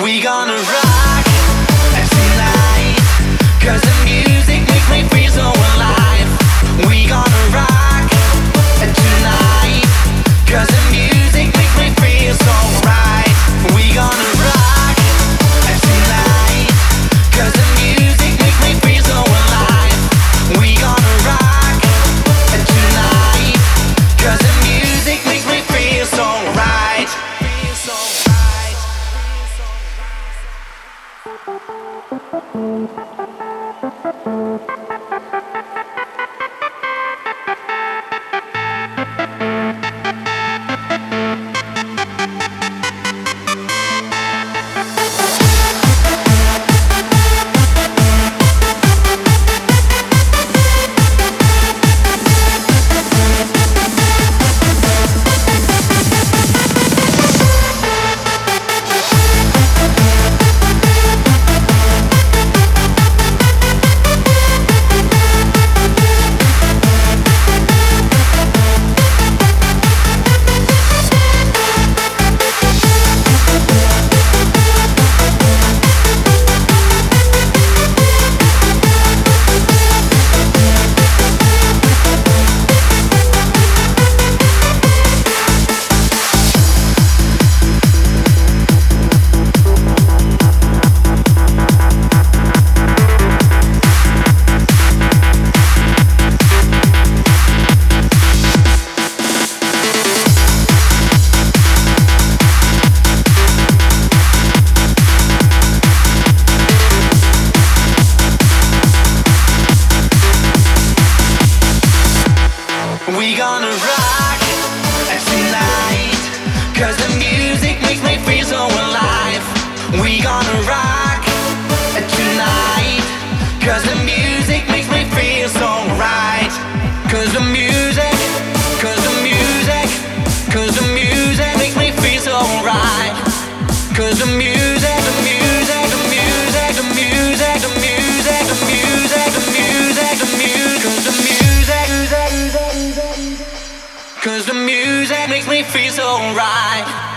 We gonna rock tonight, 'cause the music makes me feel so alive. We gonna rock tonight, 'cause the music makes me feel so right. We gonna rock tonight, 'cause the music makes me feel so alive. We gonna rock tonight, 'cause the music makes me feel so right. We gonna rock tonight, 'cause the music makes me feel so alive. We gonna rock tonight, 'cause the music makes me feel so right. 'Cause the music, 'cause the music, 'cause the music makes me feel so right. 'Cause the music, the music, the music, the music, the music, the music, the music, the music, 'cause the music, 'cause the music makes me feel so right.